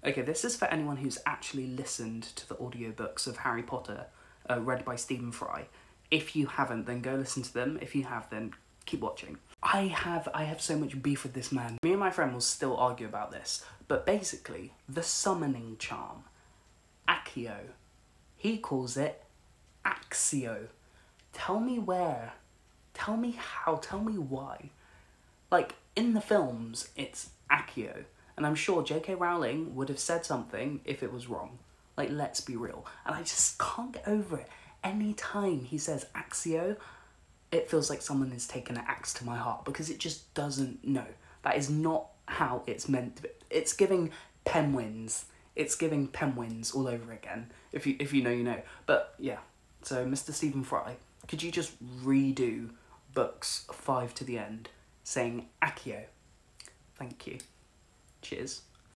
Okay, this is for anyone who's actually listened to the audiobooks of Harry Potter, read by Stephen Fry. If you haven't, then go listen to them. If you have, then keep watching. I have so much beef with this man. Me and my friend will still argue about this, but basically, the summoning charm, Accio, he calls it Axio. Tell me where. Tell me how. Tell me why. Like, in the films, it's Accio. And I'm sure J.K. Rowling would have said something if it was wrong. Like, let's be real. And I just can't get over it. Any time he says Axio, it feels like someone has taken an axe to my heart, because it just doesn't, no. That is not how it's meant to be. It's giving Penguins. It's giving Penguins all over again. If you know, you know. But, yeah. So, Mr. Stephen Fry, could you just redo books 5 to the end, saying Accio? Thank you. Cheers.